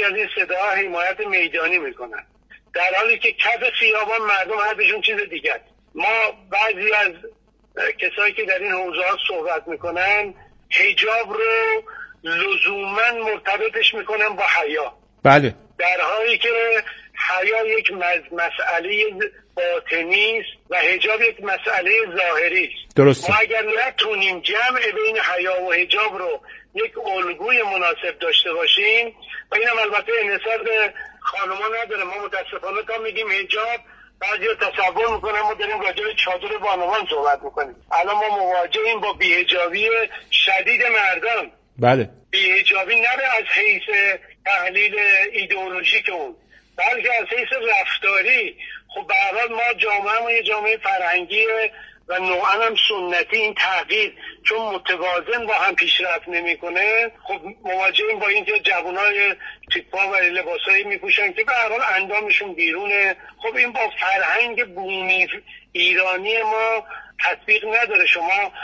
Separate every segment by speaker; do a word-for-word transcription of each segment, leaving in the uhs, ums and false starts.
Speaker 1: بخشی از این صداها حمایت میدانی میکنن، در حالی که کف خیابان مردم حرفشون چیز دیگه است. ما بعضی از کسایی که در این حوزه ها صحبت میکنن حجاب رو لزوما مرتبطش میکنن با حیا.
Speaker 2: بله.
Speaker 1: در حالی که حیا یک مسئله باطنی است و حجاب یک مسئله ظاهری است.
Speaker 2: درسته.
Speaker 1: ما اگر نتونیم جمع بین حیا و حجاب رو یک الگوی مناسب داشته باشیم، و اینم البته انحصار به خانوما نداره، ما متاسفانه تا میگیم حجاب بعضیا تصور میکنن ما داریم راجع به چادر بانوان صحبت میکنیم. الان ما مواجهیم با بی‌حجابی شدید مردان.
Speaker 2: بله.
Speaker 1: بی‌حجابی نه از حیث تحلیل ایدئولوژیک اون، بلکه از حیث رفتاری. خب به هر حال ما جامعه ما یه جامعه فرهنگیه و نوعا هم سنتی. این تغییر چون متوازن با هم پیشرفت نمیکنه، خب مواجهیم با این که جوانای تیپا و لباسایی میپوشن که به هر حال اندامشون بیرونه. خب این با فرهنگ بومی ایرانی ما تطبیق نداره. شما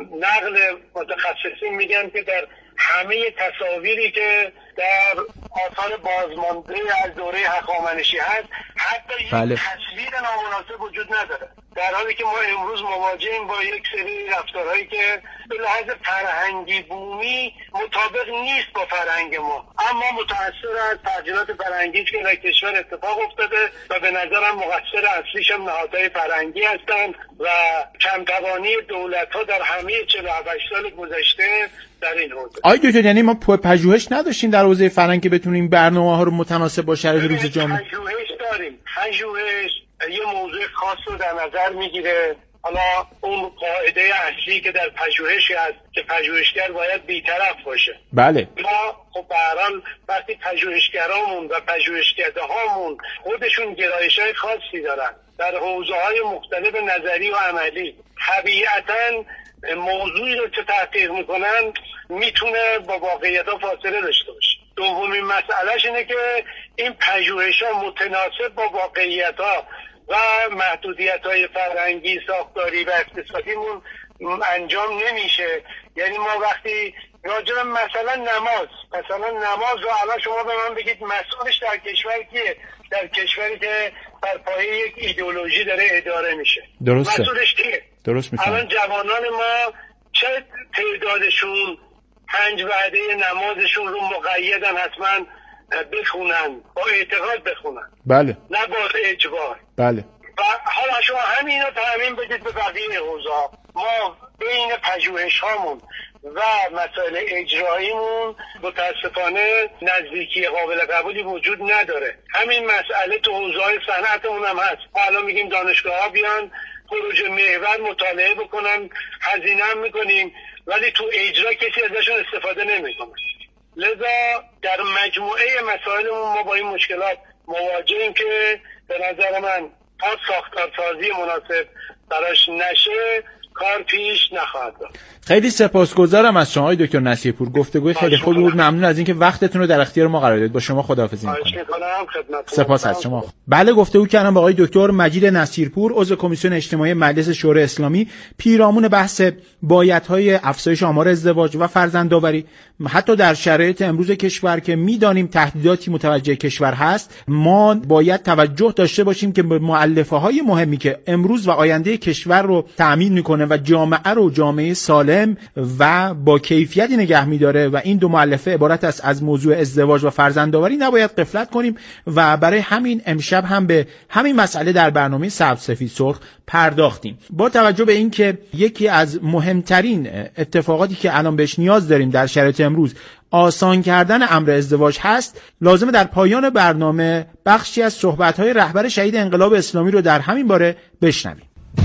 Speaker 1: نقل متخصصین میگن که در همه تصاویری که در آثار بازمانده از دوره هخامنشی هست حتی یک
Speaker 2: بله.
Speaker 1: تصویر نامناسب وجود نداره، در حالی که ما امروز مواجهیم با یک سری رفتارهایی که به لحاظ فرهنگی بومی مطابق نیست با فرهنگ ما، اما متأثر از تغییرات فرهنگی که در کشور اتفاق افتاده و به نظرم مقصر اصلیش هم نهادهای فرهنگی هستند و کمتوانی دولت‌ها در همه چهل و هشت سال گذشته در این حوزه.
Speaker 2: آی دکتر، یعنی ما پژوهش نداشتیم در حوزه فرهنگ که بتونیم برنامه‌ها رو متناسب با شرایط روز جامعه؟
Speaker 1: پژوهش داریم. پژوهش یه موضوع خاص رو در نظر میگیره. حالا اون قاعده اصلی که در پژوهشی هست که پژوهشگر باید بی‌طرف باشه.
Speaker 2: بله.
Speaker 1: ما خب به هر حال وقتی پژوهشگرامون و پژوهشکده‌هامون خودشون گرایش‌های خاصی دارن در حوزه‌های مختلف نظری و عملی، طبیعتاً موضوعی رو که تحقیق میکنن میتونه با واقعیت‌ها فاصله داشته باشه. دومین مسئلهش اینه که این پژوهش‌ها متناسب با واقعیت‌ها و محدودیت‌های فرهنگی، ساختاری و اقتصادیمون انجام نمیشه. یعنی ما وقتی راجع به مثلا نماز مثلا نماز رو الان شما به من بگید مسئولش در کشور کیه؟ در کشوری که بر پایه یک ایدئولوژی داره اداره میشه.
Speaker 2: درسته.
Speaker 1: مسئولش کیه؟
Speaker 2: درست میفهمم.
Speaker 1: الان جوانان ما چه تعدادشون پنج وعده نمازشون رو مقیدن حتما بخونن، با اعتقاد بخونن،
Speaker 2: بله،
Speaker 1: نه با اجبار.
Speaker 2: بله.
Speaker 1: و حالا شما همین رو تعمیم بدید به بقیه حوزه‌ها. ما بین پژوهش هامون و مسائل اجراییمون متاسفانه نزدیکی قابل قبولی وجود نداره. همین مسئله تو حوزه‌های صنعتمون هم هست. حالا میگیم دانشگاه‌ها بیان پروژه محور مطالعه بکنن، هزینه هم میکنیم، ولی تو اجرا کسی ازشون استفاده نمیکنه. لذا در مجموعه مسائلمون ما با این مشکلات مواجهیم که به نظر من تا ساختارسازی مناسب براش نشه کار پیش نخواهد رفت.
Speaker 2: خیلی سپاسگزارم از شما آقای دکتر نصیرپور. گفتگوی خیلی خوبی بود. ممنون از اینکه وقتتون رو در اختیار ما قرار دادید. با شما خداحافظی می‌کنم. سپاس از شما. بله، گفتگو کردم با آقای دکتر مجید نصیرپور، عضو کمیسیون اجتماعی مجلس شورای اسلامی، پیرامون بحث بایدهای افزایش آمار ازدواج و فرزندآوری حتی در شرایط امروز کشور که می‌دانیم تهدیداتی متوجه کشور هست. ما باید توجه داشته باشیم که به مؤلفه‌های مهمی که امروز و آینده کشور رو تأمین می‌کنه و جامعه رو جامعه سالم و با کیفیتی نگه می‌داره و این دو مؤلفه عبارت است از موضوع ازدواج و فرزندآوری، نباید غفلت کنیم و برای همین امشب هم به همین مسئله در برنامه سبز سفید سرخ پرداختیم. با توجه به اینکه یکی از مهمترین اتفاقاتی که الان بهش نیاز داریم در شرایط امروز آسان کردن امر ازدواج هست، لازمه در پایان برنامه بخشی از صحبت‌های رهبر شهید انقلاب اسلامی رو در همین باره بشنویم.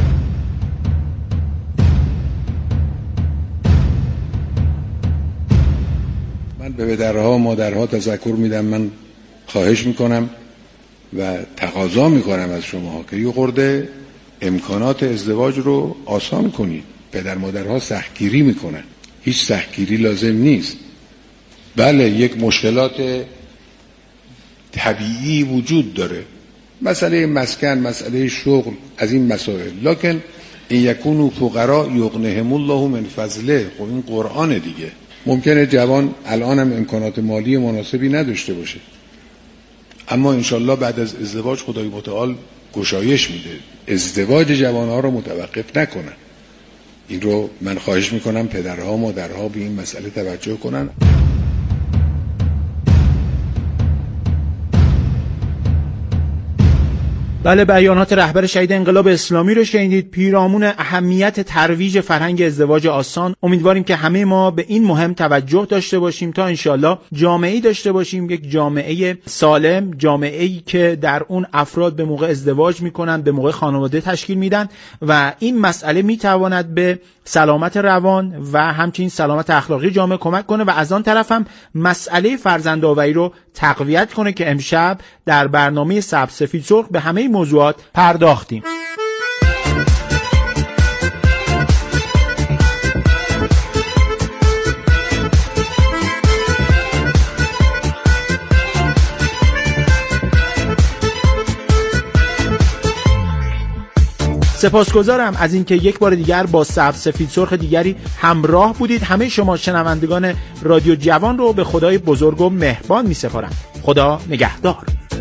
Speaker 3: من به پدرها و مادرها تذکر میدم، من خواهش میکنم و تقاضا میکنم از شما که یه خورده امکانات ازدواج رو آسان کنید. پدر مادرها سختگیری میکنن، هیچ سختگیری لازم نیست. بله، یک مشکلات طبیعی وجود داره، مسئله مسکن، مسئله شغل، از این مسائل، لکن این یکونو فقرا یغنهم الله من فضله. خب این قرآن دیگه. ممکنه جوان الان هم امکانات مالی مناسبی نداشته باشه، اما انشالله بعد از ازدواج خدای متعال گشایش میده، ازدواج جوانها رو متوقف نکنن. این رو من خواهش میکنم پدرها مادرها به این مسئله توجه کنن.
Speaker 2: بله، بیانات رهبر شهید انقلاب اسلامی رو شنیدید، پیرامون اهمیت ترویج فرهنگ ازدواج آسان. امیدواریم که همه ما به این مهم توجه داشته باشیم تا انشالله جامعه‌ای داشته باشیم، یک جامعه سالم، جامعه‌ای که در اون افراد به موقع ازدواج میکنن، به موقع خانواده تشکیل میدن و این مسئله میتواند به سلامت روان و همچنین سلامت اخلاقی جامعه کمک کنه و از آن طرف هم مسئله فرزندآوری رو تقویت کنه که امشب در برنامه سبز سفید سرخ به همه موضوعات پرداختیم. سپاسگزارم از اینکه یک بار دیگر با سبز سفید سرخ دیگری همراه بودید. همه شما شنوندگان رادیو جوان رو به خدای بزرگ و مهربان می سپارم. خدا نگهدار.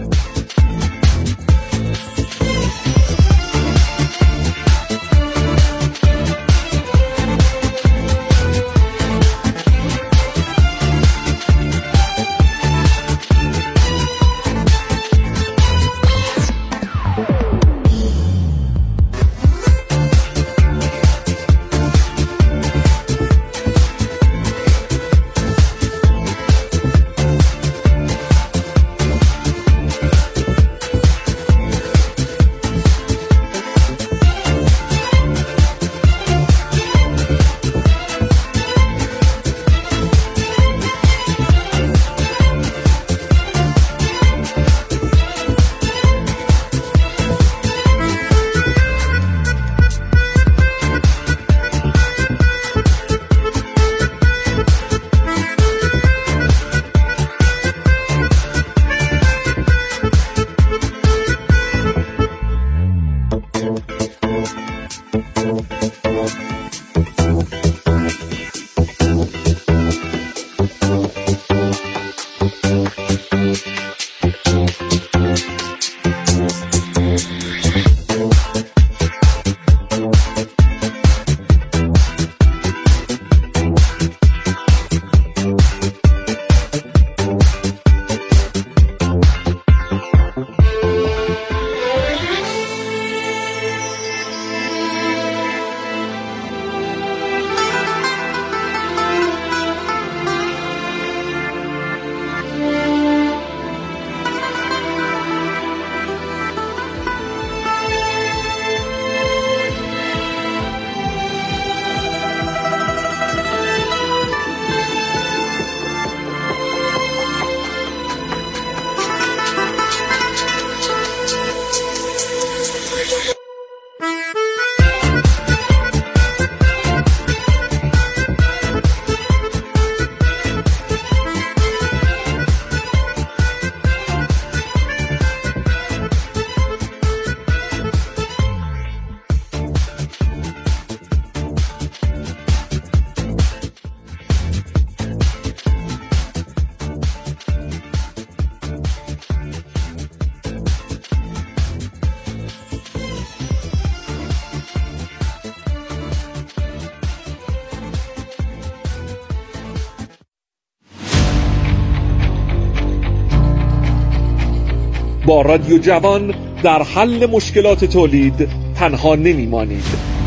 Speaker 4: با رادیو جوان در حل مشکلات تولید تنها نمیمانید.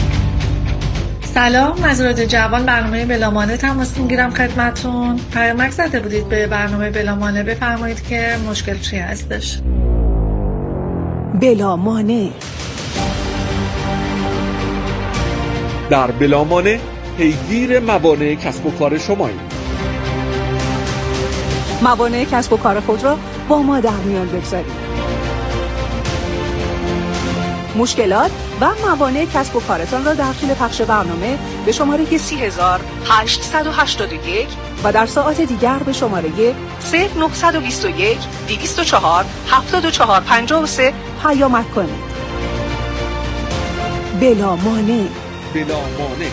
Speaker 5: سلام، از رادیو جوان برنامه بلامانه تماس میگیرم خدمتون. پیامک زده بودید به برنامه بلامانه، بفرمایید که مشکل چی هستش.
Speaker 6: بلامانه
Speaker 4: در بلامانه پیگیر موانع کسب و کار شماییم.
Speaker 6: موانع کسب و کار خود را با ما در میان بگذارید. مشکلات و موانع کسب و کارتان را در طول پخش برنامه به شماره سی هزار هشتصد و هشتاد و یک و در ساعات دیگر به شماره صفر نهصد و بیست و یک دویست و چهار هفتاد و چهار پنجاه و سه پیامک کنید. بلامانع
Speaker 4: بلامانع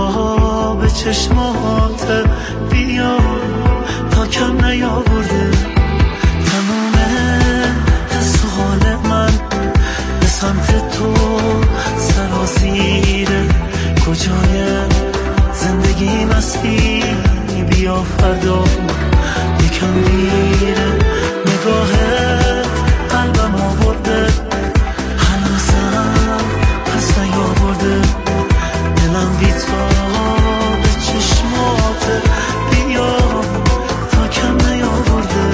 Speaker 7: تا به چشمات بیا تا کم نیاورده تمام حس و حال من به سمت تو سرازیره کجای زندگی مستی بیا فردا یکم دیره نگاهت قلبم آورده هنوزم پس نیاورده دلم بی تا به چشمات بیا تا کم نیاورده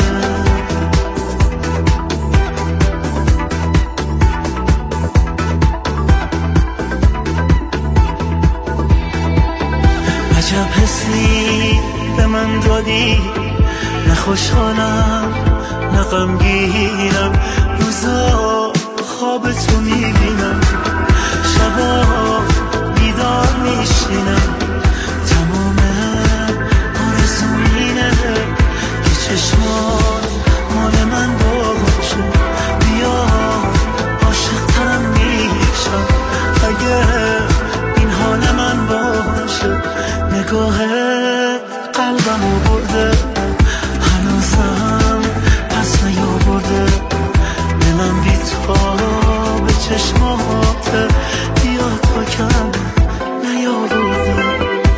Speaker 7: عجب حسی به من دادی نه خوشحالم نه غمگینم روزا خواب تو میبینم شبا بیدار میشینم تمام آرزوم اینه که چشمات مال من باشه بیا عاشق ترم میشم اگه این حال من باشه نگاهت قلبمو برده هنوزم پس نیاورده دلم بی تا به چشمات بیا تا کم نیاورده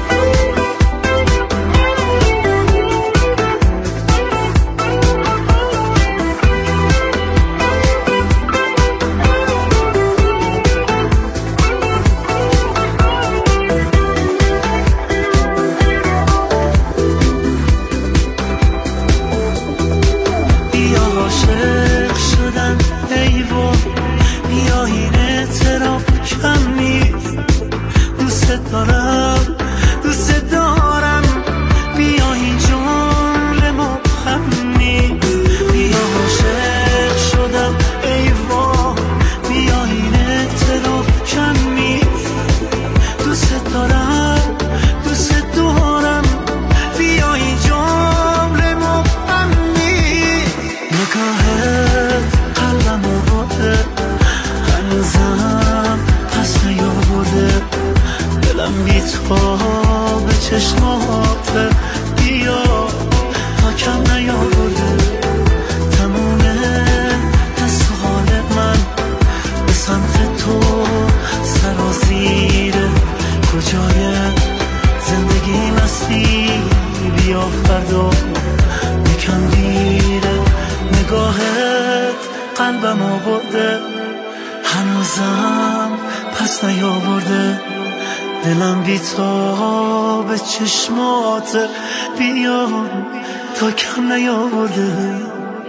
Speaker 7: دلم بی تا به چشمات بیا تا کم نیاورده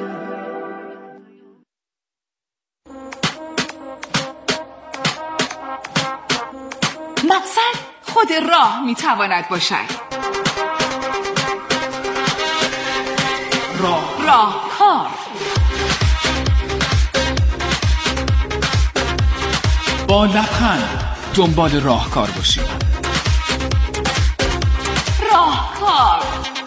Speaker 6: مقصد خود راه میتواند باشد راه راهکار
Speaker 8: با لبخند دنبال راهکار باشید
Speaker 6: راهکار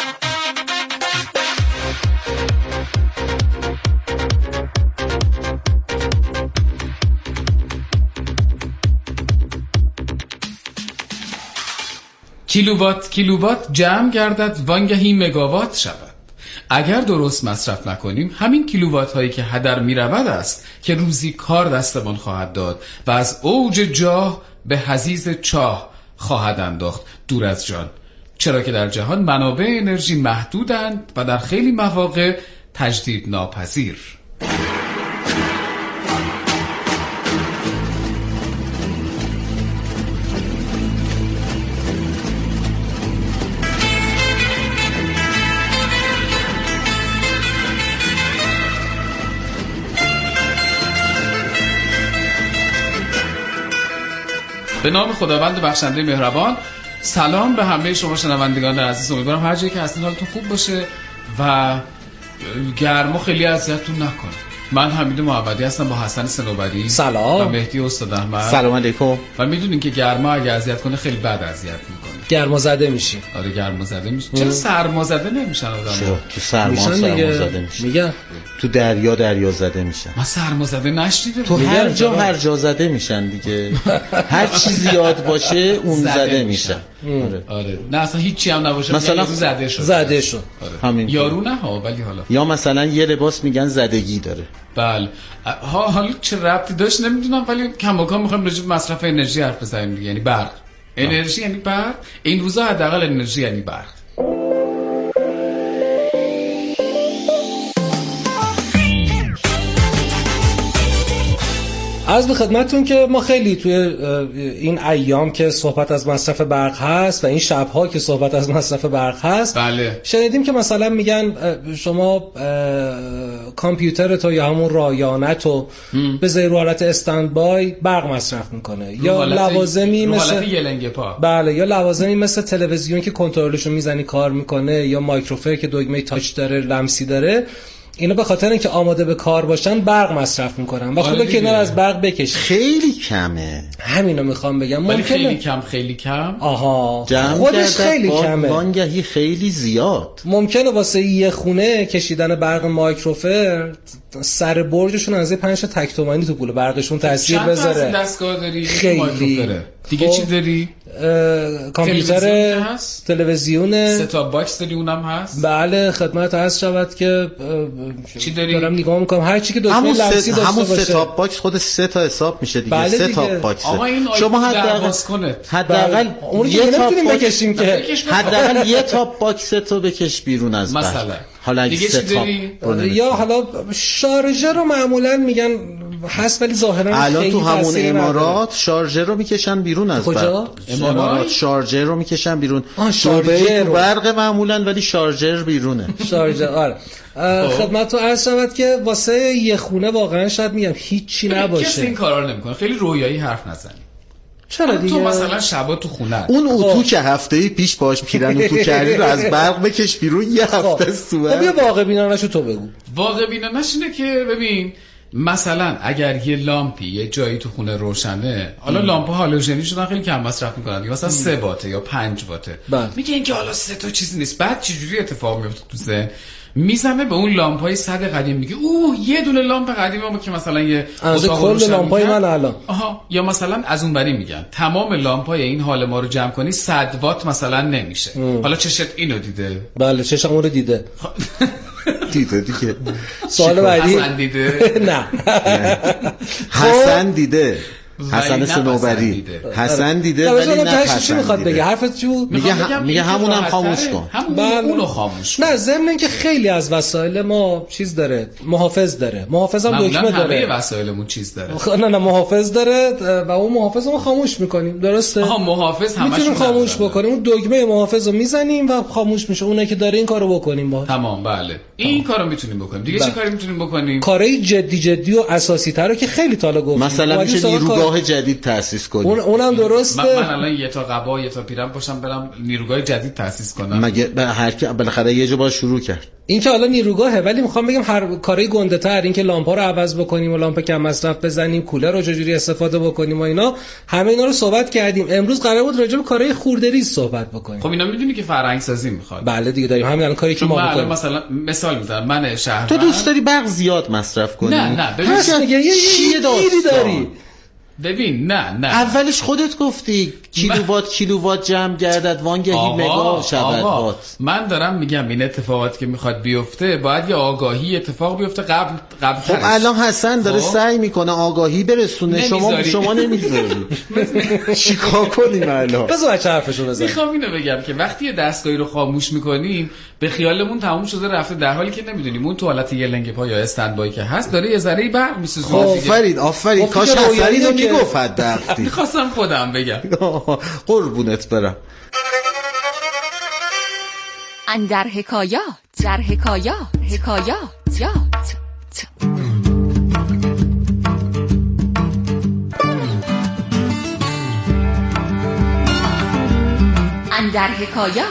Speaker 8: کیلووات کیلووات جمع گردد وانگهی مگاوات شود. اگر درست مصرف نکنیم همین کیلووات هایی که هدر می رود است که روزی کار دستمان خواهد داد و از اوج جاه به حضیض چاه خواهد انداخت دور از جان، چرا که در جهان منابع انرژی محدودند و در خیلی مواقع تجدید ناپذیر. به نام خداوند بخشنده مهربان. سلام به همه شما شنوندگان عزیز، امیدوارم هر جایی که هستین حالتون خوب باشه و گرما خیلی اذیتتون نکنه. من حمید محمدی هستم با حسن صنوبری
Speaker 9: سلام
Speaker 8: و مهدی استاد احمد.
Speaker 2: سلام علیکم.
Speaker 8: و میدونین که گرما اگه اذیت کنه خیلی بد اذیت میکنه.
Speaker 9: گرما زده میشی.
Speaker 8: آره گرما زده میشی. چرا سرما زده نمیشن آدم‌ها؟
Speaker 2: چرا تو سرما سرما زده میشن.
Speaker 9: میگن
Speaker 2: تو دریا دریا زده میشن.
Speaker 8: ما سرما زده نشدیده.
Speaker 2: تو هر جا هر جا زده میشن دیگه. هر چی زیاد باشه اون زده, زده میشن.
Speaker 8: آره. آره نه اصلا هیچی هم نباشه
Speaker 9: مثلا
Speaker 8: زده شد
Speaker 9: زده شد
Speaker 8: آره.
Speaker 9: همین
Speaker 8: یارو نه ها ولی حالا
Speaker 9: یا مثلا یه لباس میگن زدگی داره.
Speaker 8: بله ها حالا چه ربطی داشت نمیدونم ولی کماکان میخوایم راجع به مصرف انرژی حرف بزنیم دیگه. یعنی برق انرژی یعنی برق این روزا حداقل انرژی یعنی برق.
Speaker 9: عرض به خدمتتون که ما خیلی توی این ایام که صحبت از مصرف برق هست و این شب‌ها که صحبت از مصرف برق هست
Speaker 8: بله.
Speaker 9: شنیدیم که مثلا میگن شما کامپیوترتو یا همون رایانتو بذاری رو حالت استندبای برق مصرف میکنه یا لوازمی مثل
Speaker 8: حالت یلنگ پا
Speaker 9: بله یا لوازمی مثل تلویزیون که کنترلشو میزنی کار میکنه یا مایکروفر که دگمه تاچ داره لمسی داره اینا به خاطر اینکه آماده به کار باشن برق مصرف میکنن و خوبه که اینا از برق بکش.
Speaker 3: خیلی کمه
Speaker 9: همینو میخوام بگم.
Speaker 8: ولی خیلی کم خیلی کم
Speaker 9: آها خودش خیلی کمه
Speaker 3: وانگهی خیلی زیاد.
Speaker 9: ممکنه واسه یه خونه کشیدن برق مایکروفر سر برجشون از پنج تا تک تومانی تو پول برقشون تاثیر بذاره.
Speaker 8: چند تا دستگاه داری؟
Speaker 9: خیلی
Speaker 8: دیگه چی داری؟
Speaker 9: کامپیوتر تلویزیون
Speaker 8: ست باکس داری اونم هست؟
Speaker 9: بله خدمت هست شود که
Speaker 8: چی داری؟
Speaker 9: دارم نگاه میکنم هر چی که دکمه لمسی داشته باشه.
Speaker 3: همون ست باکس خود سه تا حساب میشه دیگه.
Speaker 9: بله
Speaker 3: سه تا باکس
Speaker 8: شما حداقل
Speaker 3: حداقل
Speaker 9: اون یه نمیتونیم بکشیم که
Speaker 3: حداقل یه تا باکس تو بکش بیرون از برق.
Speaker 8: مثلا
Speaker 3: حالا
Speaker 8: دیگه چی داری؟
Speaker 9: یا حالا شارژر رو معمولا میگن هست ولی ظاهرا
Speaker 3: الان تو همون امارات شارژر رو میکشن بیرون از
Speaker 9: کجا؟
Speaker 3: امارات شارژر رو میکشن بیرون.
Speaker 9: شارژر
Speaker 3: تو برق معمولا ولی شارژر بیرونه.
Speaker 9: شارژر آره. خدمتتون عرض شود که واسه یه خونه واقعا شاید میگم هیچی نباشه.
Speaker 8: کسی این کارا رو نمیکنه. خیلی رویایی حرف نزنی.
Speaker 9: چرا دیگه؟
Speaker 8: تو مثلا شبا تو خونه
Speaker 3: اون اتو که هفته پیش باش پیرن اتو کردی رو از برق بکش بیرون یه هفته سوه.
Speaker 9: خب یه واقع بینانه‌شو تو بگو.
Speaker 8: واقع بینانه‌ش اینه که ببین مثلا اگر یه لامپی یه جایی تو خونه روشنه حالا لامپ هالوژنی شدن خیلی کم مصرف میکنن مثلا سه واته یا پنج واته میگه اینکه حالا سه تا چیزی نیست. بعد چجوری اتفاق میفته تو ذهن میزنه به اون لامپای صد قدیم میگه اوه یه دونه لامپ قدیمی ما که مثلا یه
Speaker 9: از کل لامپای من الان
Speaker 8: آها یا مثلا از اون بری میگن تمام لامپای این حال ما رو جمع کنی صد وات مثلا نمیشه. ام. حالا چشت اینو دیده؟
Speaker 9: بله چشم اون رو دیده.
Speaker 3: دیده دیگه.
Speaker 9: سوال بعدی
Speaker 8: حسن دیده؟
Speaker 9: نه
Speaker 3: حسن دیده. حسن صنوبری حسن دیده ولی نه حسن
Speaker 9: چی میخواد بگه؟ حرفت چی بود؟
Speaker 3: میگه میگه همونم خاموش کن.
Speaker 8: همونو خاموش کن.
Speaker 9: نه ضمن اینکه خیلی از وسایل ما چیز داره محافظ داره محافظ هم دکمه داره.
Speaker 8: همه وسایلمون چیز داره.
Speaker 9: نه نه محافظ داره و اون محافظ رو خاموش میکنیم درسته؟
Speaker 8: آها محافظ همش
Speaker 9: میتونیم خاموش بکنیم. اون دکمه محافظ رو میزنیم و خاموش میشه. اونایی که داره این کارو بکنیم با
Speaker 8: تمام بله این کارو میتونیم بکنیم. دیگه چه کاری میتونیم بکنیم؟
Speaker 9: کارهای جدی جدی و اساسی تر رو که خیلی تالا گفتیم.
Speaker 3: مثلا میشه نیروگاه جدید تأسیس کنیم.
Speaker 9: اون اونم درسته.
Speaker 8: من, من الان یه تا قبا یه تا پیرم باشم برم نیروگاه جدید تأسیس کنم.
Speaker 3: مگه هر کی بالاخره یه جا باید شروع کرد.
Speaker 9: این که حالا نیروگاهه ولی میخوام بگم هر کاری گنده تر این که لامپا رو عوض بکنیم و لامپ کم مصرف بزنیم کولر رو چجوری استفاده بکنیم و اینا همه اینا رو صحبت کردیم. امروز قرار بود راجع به کارهای خورده‌ریز صحبت بکنیم.
Speaker 8: خب اینا میدونی که فرهنگ سازی میخواد.
Speaker 9: بله دیگه داریم همین الان کاری که ما میکنیم.
Speaker 8: مثلا مثال میزنم من شهر
Speaker 3: تو دوست داری برق زیاد مصرف کنی؟
Speaker 8: نه نه ببین
Speaker 9: چیه داری؟
Speaker 8: ببین نه نه
Speaker 3: اولش خودت گفتی کیلووات کیلووات جمع گردد وانگهی مگا شود وات.
Speaker 8: من دارم میگم این اتفاقاتی که میخواد بیفته باید یه آگاهی اتفاق بیفته قبل قبل
Speaker 3: خب الان حسن داره سعی میکنه آگاهی برسونه شما شما نمیذاری. چیکار کنیم الان؟
Speaker 9: بذار بچه حرفشو بزنه.
Speaker 8: میخوام اینو بگم که وقتی یه دستگاهی رو خاموش میکنیم به خیالمون تموم شده رفته در حالی که نمیدونیم اون تو حالت یه لنگ پا یا استندبای که هست داره یه ذره برق میسوزه.
Speaker 3: آفرین آفرین کاش حسن رو میگفت دفتی.
Speaker 8: میخواستم خودم بگم.
Speaker 3: قربونت برم.
Speaker 6: اندر حکایات در حکایات حکایات یات اندر حکایات.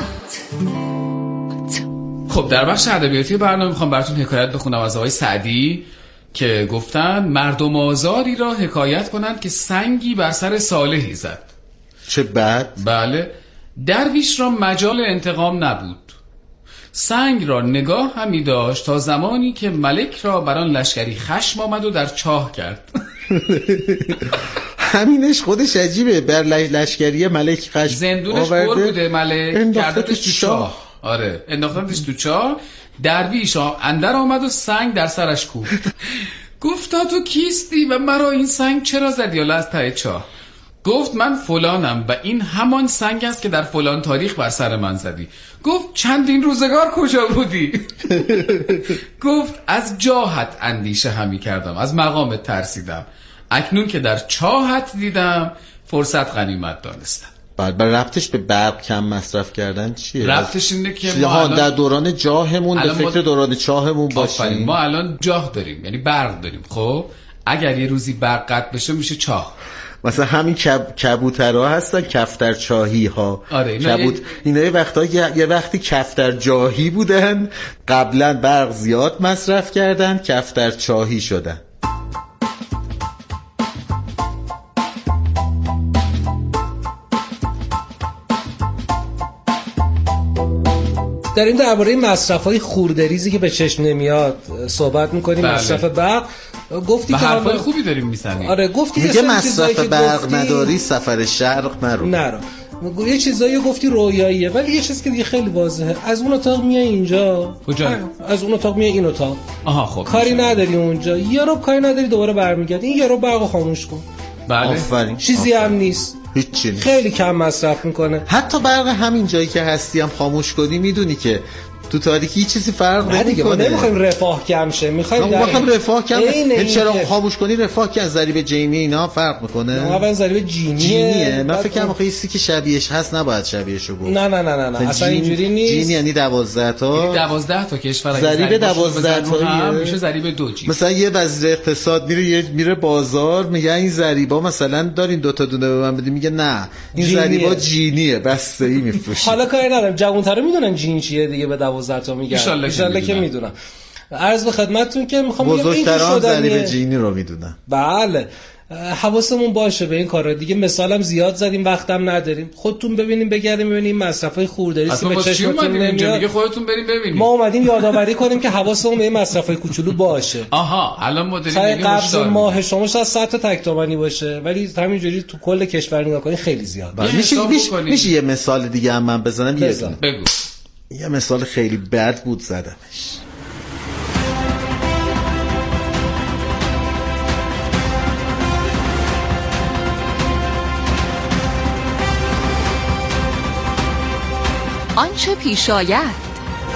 Speaker 8: خب در بخش ادبیاتی برنامه میخوام براتون حکایت بخونم از آقای سعدی که گفتن مردم آزاری را حکایت کنند که سنگی بر سر صالحی زد.
Speaker 3: چه بد؟
Speaker 8: بله. درویش را مجال انتقام نبود. سنگ را نگاه همی داشت تا زمانی که ملک را بر آن لشکری خشم آمد و در چاه کرد.
Speaker 10: همینش خودش عجیبه. بر لشکری ملک قش
Speaker 8: زندونش پر بوده ملک، کردتش تو چاه. آره انداختنش تو چاه. درویش اندر آمد و سنگ در سرش کوفت. گفتا تو کیستی و مرا این سنگ چرا زدی حالا از ته چاه؟ گفت من فلانم و این همان سنگ است که در فلان تاریخ بر سر من زدی. گفت چندین روزگار کجا بودی؟ گفت از جاهت اندیشه همی کردم، از مقامت ترسیدم، اکنون که در چاهت دیدم فرصت غنیمت دانستم.
Speaker 10: بعد بر ربطش به برق کم مصرف کردن چیه؟
Speaker 8: ربطش اینه که ما
Speaker 10: الان در دوران جاهمون به فکر دوران چاهمون باشیم.
Speaker 8: ما الان جاه داریم یعنی برق داریم. خب اگر یه روزی برق قطع بشه میشه چاه.
Speaker 10: مثلا همین کب... کبوترها هستن کفتر چاهی ها.
Speaker 8: آره اینا
Speaker 10: کبوت...
Speaker 8: یه...
Speaker 10: اینا یه وقتا یه... یه وقتی کفتر جاهی بودن، قبلا برق زیاد مصرف کردن، کفتر چاهی شدن.
Speaker 9: داریم درباره مصرف‌های خورده‌ریزی که به چشم نمیاد صحبت می‌کنیم. بله. مصرف برق گفتی که
Speaker 8: حرفای خوبی داریم می‌زنیم.
Speaker 9: آره گفتی
Speaker 10: میگه مصرف برق گفتی... نداری سفر شرق نرو.
Speaker 9: نرو. یه چیزایی گفتی رویاییه، ولی یه چیز که دیگه خیلی واضحه. از اون اتاق میای اینجا،
Speaker 8: کجا؟
Speaker 9: از اون اتاق میای این اتاق.
Speaker 8: آها خب
Speaker 9: کاری نداری اونجا، یه رو کاری نداری دوباره برمیگردی. این یه رو برقو خاموش کن.
Speaker 8: بله.
Speaker 10: آفرین.
Speaker 9: چیزی
Speaker 10: آفرین.
Speaker 9: هم نیست.
Speaker 10: هیچی نیست.
Speaker 9: خیلی کم مصرف میکنه.
Speaker 10: حتی برق همین جایی که هستی هم خاموش کنی میدونی که تو تاریکی چیزی فرق نمیکنه.
Speaker 9: ما نمیخوایم رفاه کم شه، میخوایم
Speaker 10: ما میخوایم رفاه کم شه. چرا خاموش کنی رفاه که از ضریب جیمی اینا فرق میکنه؟
Speaker 9: نه اول ضریب جینیه.
Speaker 10: جینیه. من فکر کنم آخه چیزی که شبیهش هست نباید شبیهشو گفت.
Speaker 9: نه نه نه نه نه اصلا اینجوری نیست.
Speaker 10: جین یعنی دوازده تا.
Speaker 8: یعنی دوازده تا کشور
Speaker 10: ضریب دوازده تا
Speaker 8: میشه ضریب دو جی.
Speaker 10: مثلا یه وزیر اقتصاد میره میره بازار میگه این ضریبا مثلا دارین دو تا دونه به من بدین، میگه نه این ضریبا جینیه بسته‌ای میفروشه.
Speaker 9: حالا کاری ندارم جوان‌ترا میدونن جین چیه دیگه به دوازده تا میگن. انشالله که میدونم. عرض به خدمتتون که میخوام بگم این که
Speaker 10: ضریب جینی رو میدونن.
Speaker 9: بله حواسمون باشه به این کارا دیگه. مثالم زیاد زدیم وقتم نداریم. خودتون ببینیم بگردیم ببینیم مصرفای خورده‌ریزی به چشمتون نمیاد.
Speaker 8: میگه خودتون بریم ببینیم.
Speaker 9: ما اومدیم یادآوری کنیم که حواسمون به این مصرفای کوچولو باشه.
Speaker 8: آها الان ما داریم میگیم
Speaker 9: قبض ماه شما شاید صد تا تک تومانی باشه ولی همینجوری تو کل کشور نگاه کنین خیلی زیاده.
Speaker 10: میشه میشه یه مثال دیگه هم من بزنم؟ یه
Speaker 8: بگو.
Speaker 10: یه مثال خیلی بد بود زدمش.
Speaker 6: آنچه پیش آید.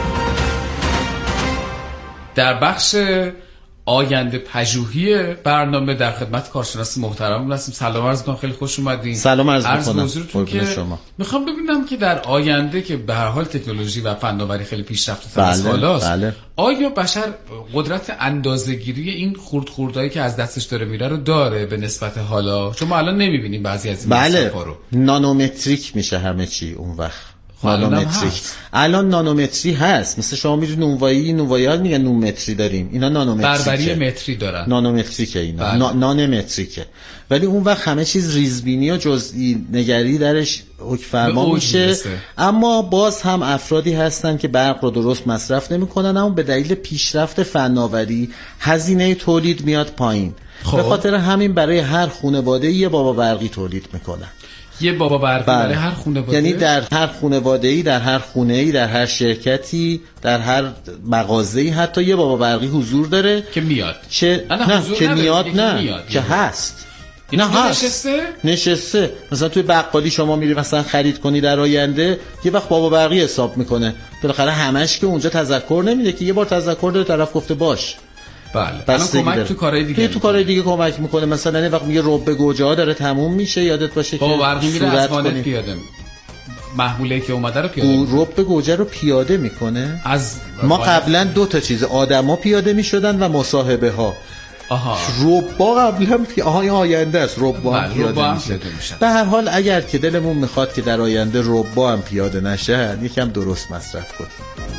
Speaker 8: در بخش آینده پژوهی برنامه در خدمت کارشناس محترم هستیم. سلام عرض می‌کنم، خیلی خوش اومدین.
Speaker 10: سلام عرض می‌کنم.
Speaker 8: که شما میخوام ببینم که در آینده که به هر حال تکنولوژی و فناوری خیلی پیشرفته تر از حالاست،
Speaker 10: بله.
Speaker 8: آیا بشر قدرت اندازه‌گیری این خرد خردایی که از دستش داره میره رو داره به نسبت حالا؟ چون ما الان نمی‌بینیم بعضی از این
Speaker 10: بله.
Speaker 8: مسائل رو.
Speaker 10: نانومتریک میشه همه چی اون وقت. نانومتریک الان نانومتری هست. مثل شما میدونید نونوایی نونوایی ها میگن نونمتری داریم، اینا نانومتریکه.
Speaker 8: بربری متری دارن.
Speaker 10: نانومتریکه اینا. نا... نانومتریکه. ولی اون وقت همه چیز ریزبینی و جزئی نگری درش حکم فرما میشه. میرسه. اما باز هم افرادی هستن که برق رو درست مصرف نمیکنن، اما به دلیل پیشرفت فناوری هزینه تولید میاد پایین. خب. به خاطر همین برای هر خانواده یه بابا برقی تولید میکنن.
Speaker 8: یه بابا برقی برای هر خانواده،
Speaker 10: یعنی در هر خانواده‌ای، در هر خونه‌ای، در هر شرکتی، در هر مغازه‌ای حتی یه بابا برقی حضور داره
Speaker 8: که میاد.
Speaker 10: که نه, نه که میاد نه میاد. که هست. نه هست.
Speaker 8: نشسته؟
Speaker 10: نشسته. مثلا توی بقالی شما میری مثلا خرید کنی در آینده، یه وقت بابا برقی حساب میکنه. بالاخره همش که اونجا تذکر نمیده که یه بار تذکر داره طرف گفته باش.
Speaker 8: بله. الان کمک تو کارهای دیگه.
Speaker 10: تو کارهای دیگه کمک میکنه. مثلا این وقت میگه رب گوجه ها داره تموم میشه، یادت باشه که
Speaker 8: بابا برقی میره از وانت پیاده محموله که اومده رو پیاده
Speaker 10: میکنه. رب گوجه رو پیاده میکنه.
Speaker 8: از
Speaker 10: ما قبلا دو تا چیز، آدما پیاده میشدن و مصاحبه ها.
Speaker 8: آها.
Speaker 10: ربا قبلا پی... آها این آینده است. ربا هم پیاده میشه. به هر حال اگر که دلمون میخواد که در آینده ربا هم پیاده نشه، یکم درست مصرف کنیم.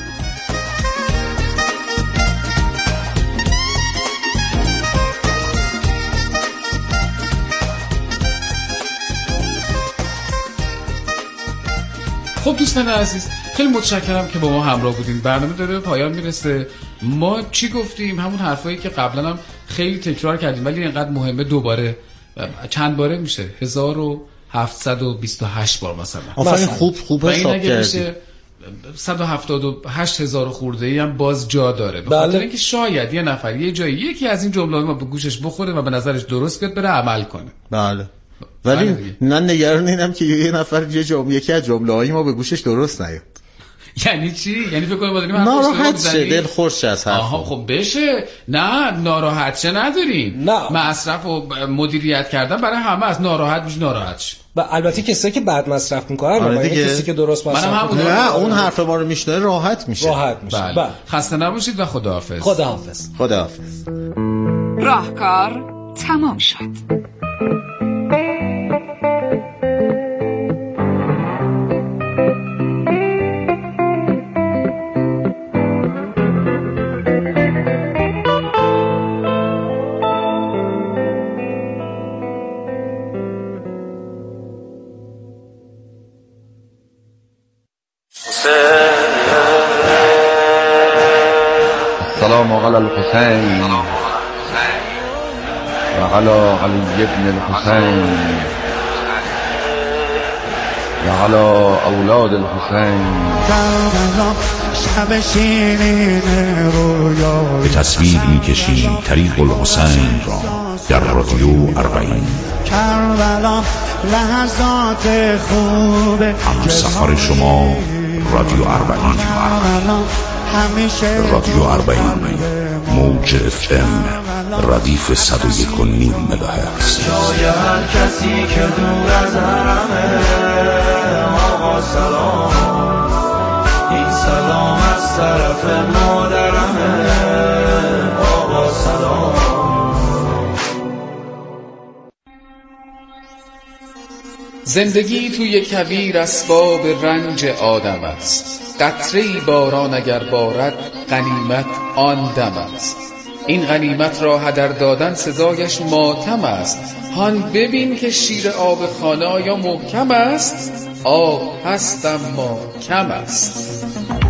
Speaker 8: خب دوستان عزیز، خیلی متشکرم که با ما همراه بودین. برنامه داره به پایان میرسه. ما چی گفتیم؟ همون حرفایی که قبلا هم خیلی تکرار کردیم ولی اینقدر مهمه دوباره چند باره میشه؟ هزار و هفتصد و بیست و هشت بار مثلا.
Speaker 10: آفرین، خوب خوب حساب کردی.
Speaker 8: صد و هفتاد و هشت هزار خورده ای هم باز جا داره، به خاطر اینکه شاید یه نفر یه جایی یکی از این جمله ما به گوشش بخوره و به نظرش درست بیاد بره عمل کنه.
Speaker 10: بله. ولی من نگران اینم که یه نفر یه جمله یکی از جمله‌های ما به گوشش درست نیاد.
Speaker 8: یعنی چی؟ یعنی فکر کنم ما داریم
Speaker 10: ناراحت شه، دل خوش از حرف.
Speaker 8: آها خب بشه. نه ناراحت شه نداریم.
Speaker 9: نه.
Speaker 8: مصرف و مدیریت کردن برای همه از ناراحت میشه ناراحت شه.
Speaker 9: و البته کسی که بعد مصرف میکنن و کسی که درست مصرف میکنه
Speaker 10: نه اون حرف ما رو میشنه راحت میشه.
Speaker 9: راحت میشه.
Speaker 8: بله. بله. خسته نباشید و خداحافظ.
Speaker 9: خداحافظ.
Speaker 10: خداحافظ.
Speaker 6: راهکار تمام شد.
Speaker 11: السلام على الحسين وعلى علي بن الحسين وعلى أولاد الحسين.
Speaker 12: به تصویر می‌کشیم طریق الحسین را در رادیو اربعین. هم سفر شما رادیو اربعین. رادیو اربعین موج اف ام ردیف صد و یک و نیم مگاهرتز.
Speaker 7: جای هر کسی که دور از حرمه آقا سلام، این سلام از طرف مادرمه آقا سلام.
Speaker 8: زندگی توی کویر اسباب رنج آدم است. قطره‌ای باران اگر بارد غنیمت آن دم است. این غنیمت را هدر دادن سزایش ماتم است. هان ببین که شیر آب خانه آیا محکم است؟ آب هست اما کم است.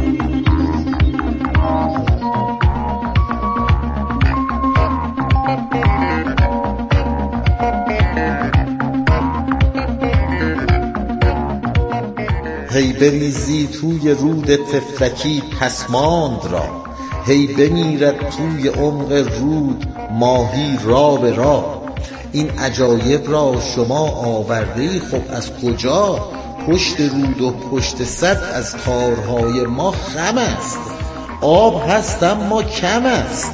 Speaker 10: هی بریزی توی رود تفلکی پسماند را، هی بمیرد توی عمق رود ماهی را به را. این عجایب را شما آورده‌ای خب از کجا؟ پشت رود و پشت سد از کارهای ما خم است. آب هست اما کم است.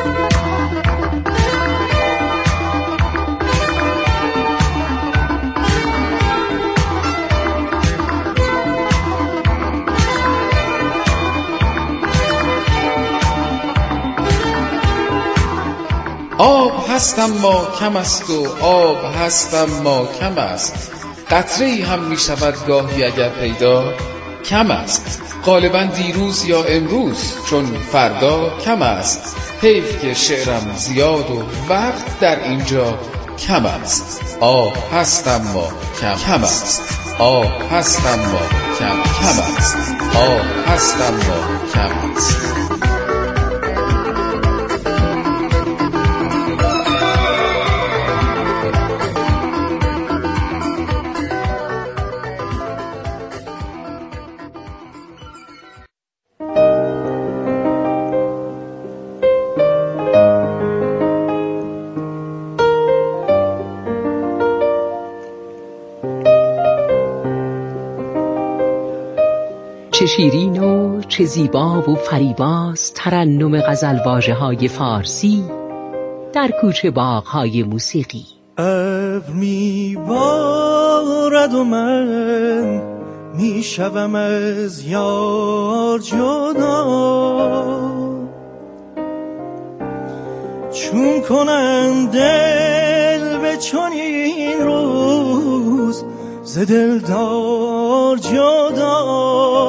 Speaker 8: آب هست اما کم است و آب هست اما کم است. قطره‌ای هم می شود گاهی اگر پیدا کم است. غالبا دیروز یا امروز چون فردا کم است. حیف که شعرم زیاد و وقت در اینجا کم است. آب هست اما کم کم است. آب هست اما کم کم است. آب هست اما کم است.
Speaker 6: چه شیرین و چه زیبا و فریباست ترنم غزلواژه های فارسی در کوچه باغ‌های موسیقی.
Speaker 7: ابر میبارد و من میشوم از یار جدا، چون کنم دل به چنین روز ز دلدار جدا.